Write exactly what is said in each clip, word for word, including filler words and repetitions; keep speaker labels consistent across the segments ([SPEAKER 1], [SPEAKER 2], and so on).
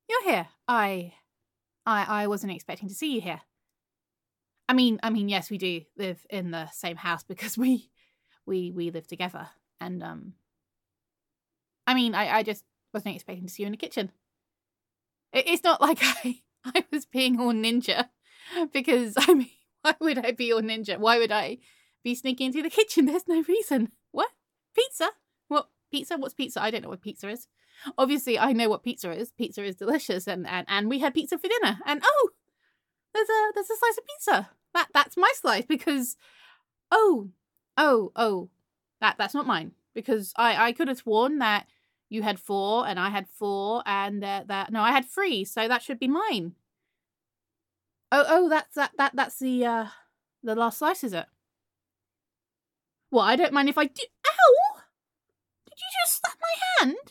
[SPEAKER 1] You're here. I, I, I wasn't expecting to see you here. I mean, I mean, yes, we do live in the same house because we, we, we live together. And, um, I mean, I, I just wasn't expecting to see you in the kitchen. It, it's not like I, I was being all ninja because, I mean, why would I be all ninja? Why would I be sneaking into the kitchen? There's no reason. What? Pizza? What? Pizza? What's pizza? I don't know what pizza is. Obviously, I know what pizza is. Pizza is delicious, and, and, and we had pizza for dinner. And oh, there's a there's a slice of pizza. That that's my slice because oh oh oh that that's not mine because I I could have sworn that you had four and I had four and uh, that no I had three, so that should be mine. Oh oh that's that that that's the uh the last slice, is it? Well, I don't mind if I do. Ow! Did you just slap my hand?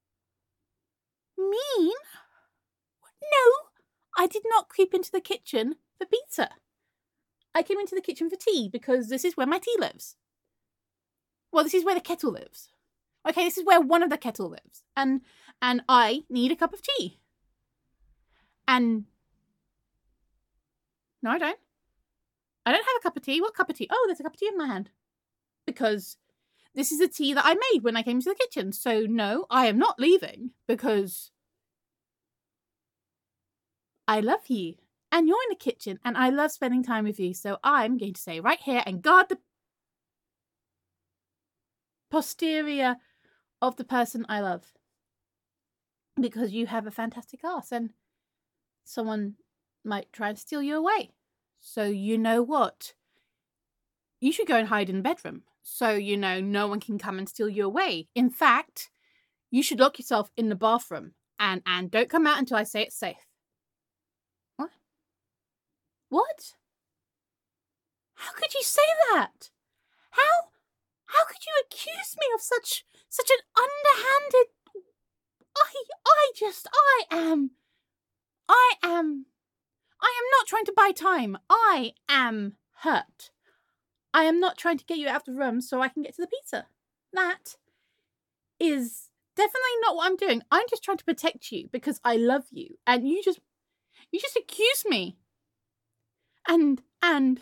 [SPEAKER 1] Mean? No, I did not creep into the kitchen for pizza. I came into the kitchen for tea because this is where my tea lives. Well, this is where the kettle lives. Okay, this is where one of the kettle lives. And and I need a cup of tea. And no, I don't. I don't have a cup of tea. What cup of tea? Oh, there's a cup of tea in my hand. Because this is a tea that I made when I came to the kitchen. So no, I am not leaving because I love you. And you're in the kitchen and I love spending time with you. So I'm going to stay right here and guard the posterior of the person I love. Because you have a fantastic ass and someone might try and steal you away. So you know what? You should go and hide in the bedroom. So, you know, no one can come and steal you away. In fact, you should lock yourself in the bathroom and, and don't come out until I say it's safe. What? What? How could you say that? How? How could you accuse me of such such an underhanded? I I just I am I am I am not trying to buy time. I am hurt. I am not trying to get you out of the room so I can get to the pizza. That is definitely not what I'm doing. I'm just trying to protect you because I love you, and you just you just accuse me. And and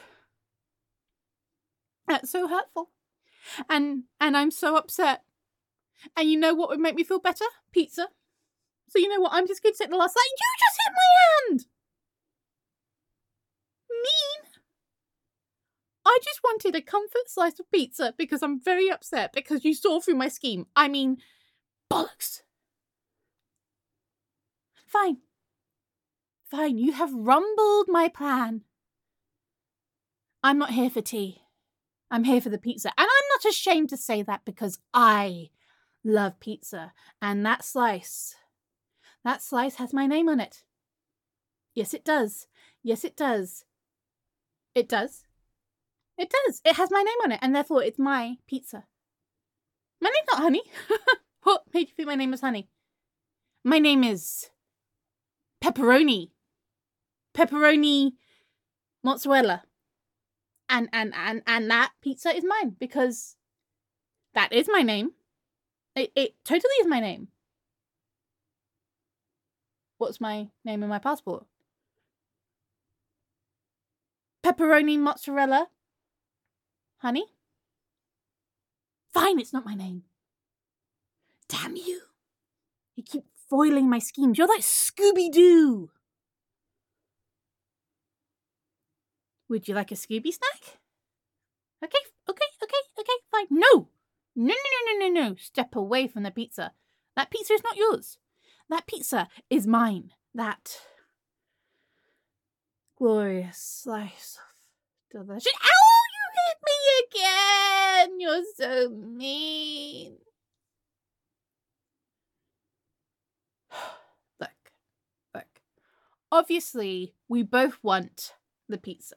[SPEAKER 1] that's so hurtful. And and I'm so upset. And you know what would make me feel better? Pizza. So you know what? I'm just going to take the last slice. You just hit my hand! Mean. I just wanted a comfort slice of pizza because I'm very upset because you saw through my scheme. I mean, bollocks. Fine. Fine, you have rumbled my plan. I'm not here for tea. I'm here for the pizza. And I'm not ashamed to say that because I love pizza. And that slice, that slice has my name on it. Yes, it does. Yes, it does. It does. It does. It has my name on it, and therefore it's my pizza. My name's not Honey. What made you think my name was Honey? My name is Pepperoni. Pepperoni mozzarella. And and and and that pizza is mine because that is my name. It it totally is my name. What's my name in my passport? Pepperoni mozzarella. Honey? Fine, it's not my name. Damn you. You keep foiling my schemes. You're like Scooby-Doo. Would you like a Scooby snack? Okay, okay, okay, okay, fine. No! No, no, no, no, no, no. Step away from the pizza. That pizza is not yours. That pizza is mine. That glorious slice of delicious... Ow! You hit me again! You're so mean. Look, look. Obviously, we both want the pizza.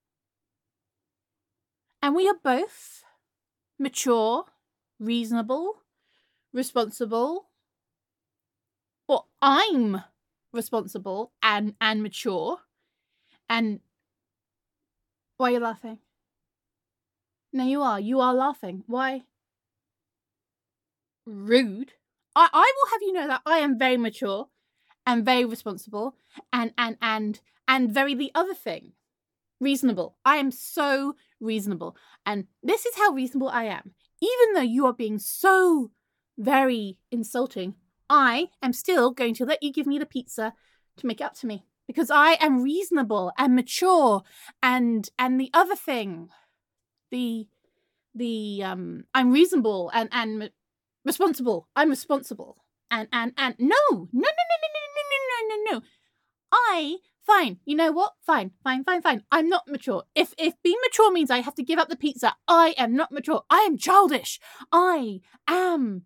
[SPEAKER 1] And we are both mature, reasonable, responsible. Well, I'm responsible and, and mature. And why are you laughing? No, you are. You are laughing. Why? Rude. I, I will have you know that I am very mature and very responsible and, and, and, and very the other thing. Reasonable. I am so reasonable. And this is how reasonable I am. Even though you are being so very insulting, I am still going to let you give me the pizza to make it up to me. Because I am reasonable and mature and and the other thing, the the um I'm reasonable and and responsible. I'm responsible. And and and no, no, no, no, no, no, no, no, no, no. I fine. You know what? Fine, fine, fine, fine. I'm not mature. If if being mature means I have to give up the pizza, I am not mature. I am childish. I am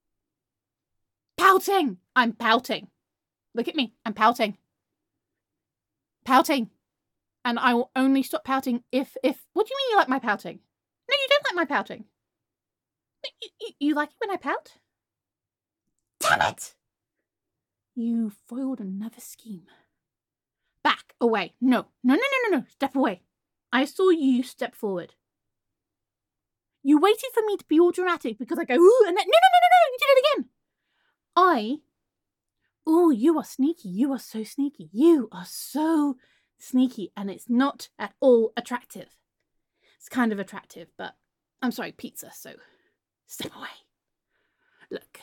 [SPEAKER 1] pouting. I'm pouting. Look at me. I'm pouting. Pouting. And I will only stop pouting if, if, what do you mean you like my pouting? No, you don't like my pouting. You, you, you like it when I pout? Damn it! You foiled another scheme. Back away. No, no, no, no, no, no. Step away. I saw you step forward. You waited for me to be all dramatic because I go, ooh, and then, no, no, no, no, no, you did it again. I, ooh, you are sneaky. You are so sneaky. You are so sneaky, and it's not at all attractive. It's kind of attractive, but I'm sorry, pizza, so step away. Look,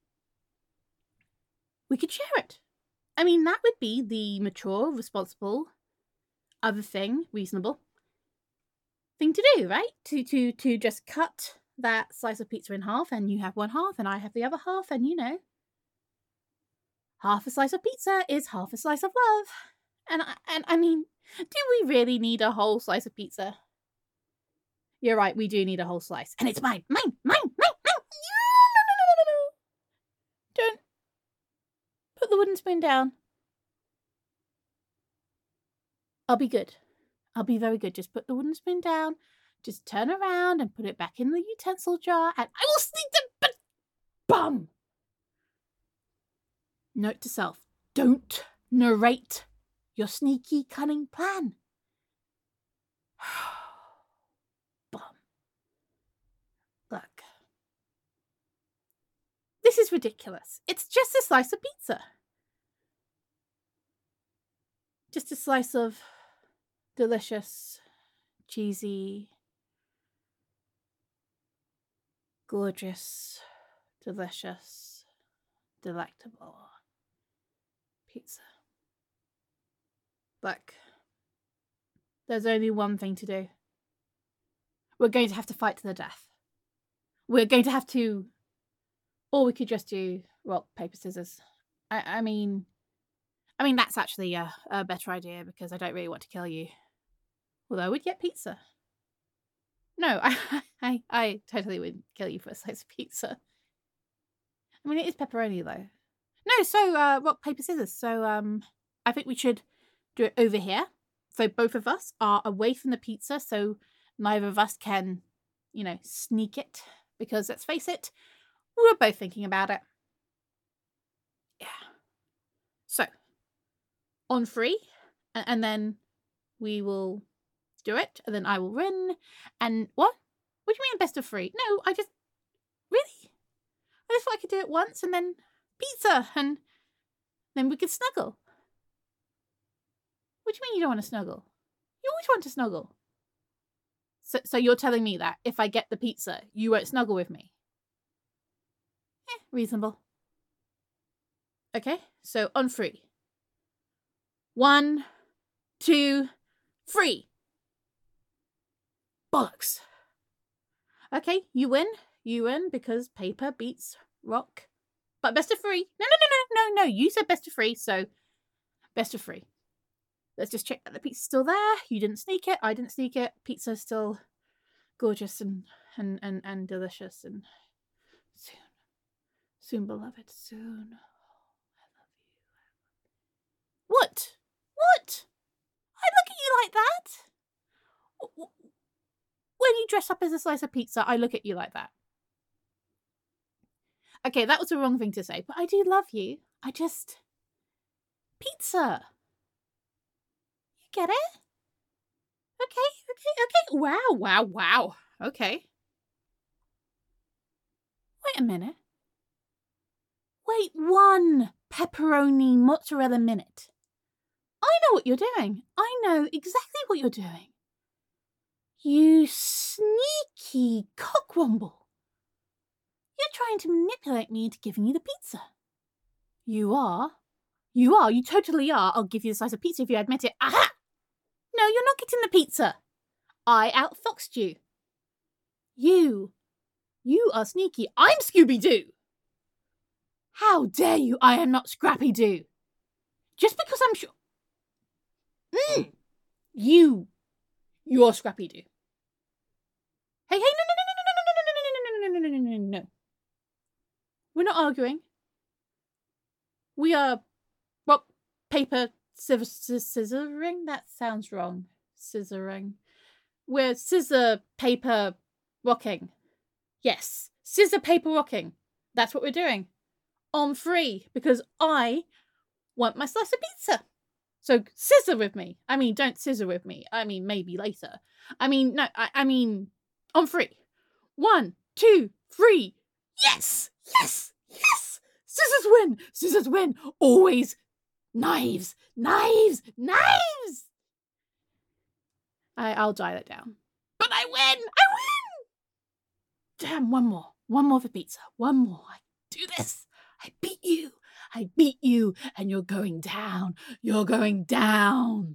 [SPEAKER 1] we could share it. I mean, that would be the mature, responsible, other thing, reasonable thing to do, right? To to to just cut that slice of pizza in half, and you have one half, and I have the other half, and you know, half a slice of pizza is half a slice of love. And I, and I mean, do we really need a whole slice of pizza? You're right, we do need a whole slice. And it's mine, mine, mine, mine, mine. No, no, no, no, no, no. Don't. Put the wooden spoon down. I'll be good. I'll be very good. Just put the wooden spoon down. Just turn around and put it back in the utensil jar. And I will sneak them. But bum. Note to self. Don't narrate your sneaky, cunning plan. Bum. Look. This is ridiculous. It's just a slice of pizza. Just a slice of delicious, cheesy, gorgeous, delicious, delectable pizza. Look, there's only one thing to do. We're going to have to fight to the death. We're going to have to, or we could just do rock, paper, scissors. I, I mean, I mean that's actually a, a better idea because I don't really want to kill you. Although I would get pizza. No, I, I, I totally would kill you for a slice of pizza. I mean, it is pepperoni though. No, so uh, rock, paper, scissors. So um, I think we should do it over here. So both of us are away from the pizza, so neither of us can, you know, sneak it. Because let's face it, we were both thinking about it. Yeah. So, on three, and then we will do it, and then I will win. And what? What do you mean best of three? No, I just, really? I just thought I could do it once, and then pizza, and then we could snuggle. What do you mean you don't want to snuggle? You always want to snuggle. So, so you're telling me that if I get the pizza, you won't snuggle with me? Eh, reasonable. Okay, so on three. One, two, three. Bollocks. Okay, you win. You win because paper beats rock. But best of three. No, no, no, no, no, no. You said best of three, so best of three. Let's just check that the pizza's still there. You didn't sneak it. I didn't sneak it. Pizza's still gorgeous and and and, and delicious. And soon, soon, beloved, soon. Oh, I love you. What? What? I look at you like that? When you dress up as a slice of pizza, I look at you like that. Okay, that was the wrong thing to say, but I do love you. I just... Pizza. Get it? Okay, okay, okay. Wow, wow, wow. Okay. Wait a minute. Wait one pepperoni mozzarella minute. I know what you're doing. I know exactly what you're doing. You sneaky cockwomble. You're trying to manipulate me into giving you the pizza. You are. You are. You totally are. I'll give you a slice of pizza if you admit it. Aha! No, you're not getting the pizza. I outfoxed you. You. You are sneaky. I'm Scooby-Doo. How dare you? I am not Scrappy-Doo. Just because I'm sure... Mm. You. You're Scrappy-Doo. Hey, hey, no, no, no, no, no, no, no, no, no, no, no, no, no. We're not arguing. We are... rock, paper, scissoring? That sounds wrong. Scissoring. We're scissor, paper, rocking. Yes. Scissor, paper, rocking. That's what we're doing. On free. Because I want my slice of pizza. So scissor with me. I mean, don't scissor with me. I mean, maybe later. I mean, no, I, I mean, on free. One, two, three. Yes! Yes! Yes! Scissors win! Scissors win! Always. Knives! Knives! Knives! I, I'll dial it down. But I win! I win! Damn, one more. One more for pizza. One more. I do this. I beat you. I beat you. And you're going down. You're going down.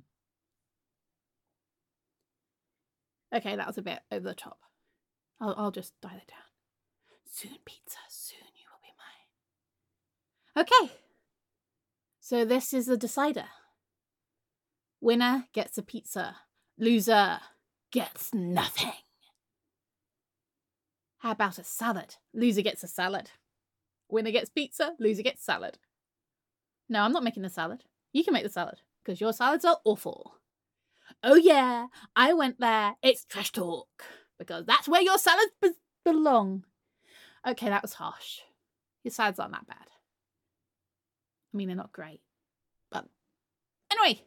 [SPEAKER 1] Okay, that was a bit over the top. I'll, I'll just dial it down. Soon, pizza. Soon you will be mine. Okay. So this is the decider. Winner gets a pizza. Loser gets nothing. How about a salad? Loser gets a salad. Winner gets pizza. Loser gets salad. No, I'm not making the salad. You can make the salad because your salads are awful. Oh yeah, I went there. It's trash talk because that's where your salads be- belong. Okay, that was harsh. Your salads aren't that bad. I mean, they're not great. But anyway,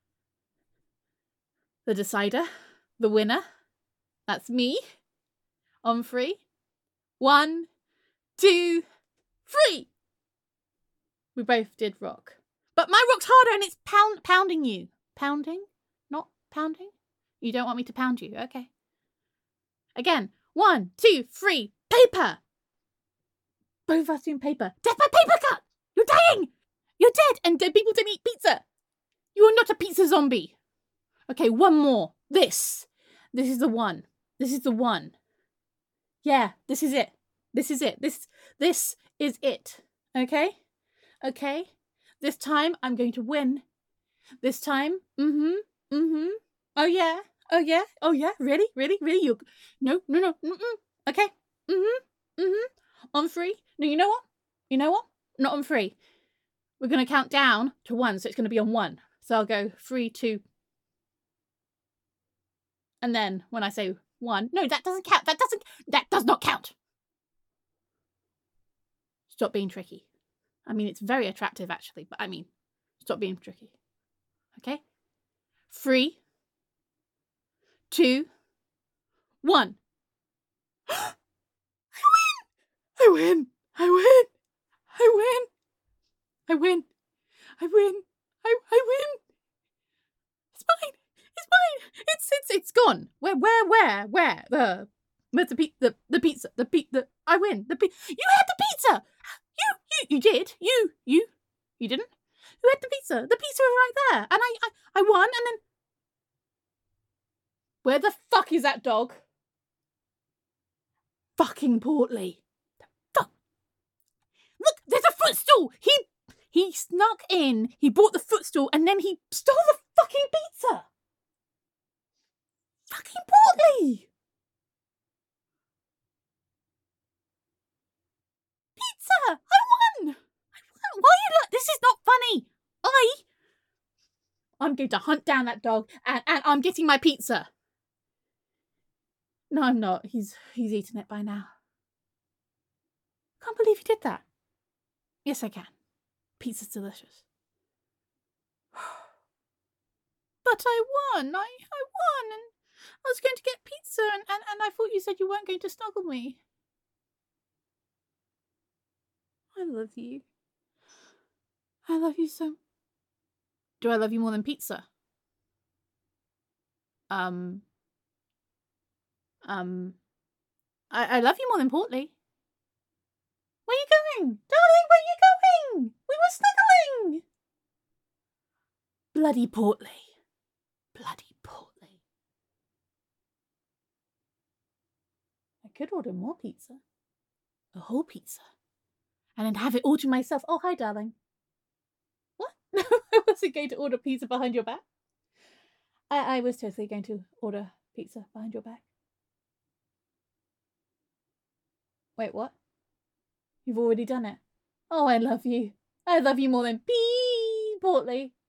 [SPEAKER 1] the decider, the winner, that's me. On three. One, two, three. We both did rock. But my rock's harder and it's pound pounding you. Pounding? Not pounding? You don't want me to pound you. Okay. Again. One, two, three. Paper. Both of us doing paper. Death by paper cut. You're dying. You're dead. And dead people don't eat pizza. You are not a pizza zombie. Okay, one more. This. This is the one. This is the one. Yeah, this is it. This is it. This this is it. Okay? Okay? This time I'm going to win. This time, mm-hmm, mm-hmm. Oh yeah, oh yeah, oh yeah. Really, really, really? You? No, no, no. Mm-mm. Okay. Mm-hmm, mm-hmm. On three. No, you know what? You know what? Not on three. We're going to count down to one, so it's going to be on one. So I'll go three, two, and then when I say one, no, that doesn't count. That doesn't. That does not count. Stop being tricky. I mean, it's very attractive, actually, but I mean, stop being tricky. Okay? Three, two, one. I win! I win! I win! I win! I win! I win! I, I win! It's mine! It's mine! It's it's it's gone. Where where where where the where's the pe- the the pizza the pe- the I win the pe- you had the pizza. You, you, you did. You, you, you didn't. Who had the pizza? The pizza was right there, and I, I, I won. And then, where the fuck is that dog? Fucking Portly. Fuck. Look, there's a footstool. He, he snuck in. He bought the footstool, and then he stole the fucking pizza. Fucking Portly. Pizza. I won. Why are you like, this is not funny. I, I'm going to hunt down that dog and, and I'm getting my pizza. No, I'm not. He's, he's eaten it by now. Can't believe you did that. Yes, I can. Pizza's delicious. But I won. I, I won and I was going to get pizza and, and, and I thought you said you weren't going to snuggle me. I love you. I love you so. Do I love you more than pizza? Um. Um. I, I love you more than Portly. Where are you going? Darling, where are you going? We were snuggling! Bloody Portly. Bloody Portly. I could order more pizza. A whole pizza. And then have it all to myself. Oh, hi, darling. What? No, I wasn't going to order pizza behind your back. I, I was totally going to order pizza behind your back. Wait, what? You've already done it. Oh, I love you. I love you more than pee, Portly.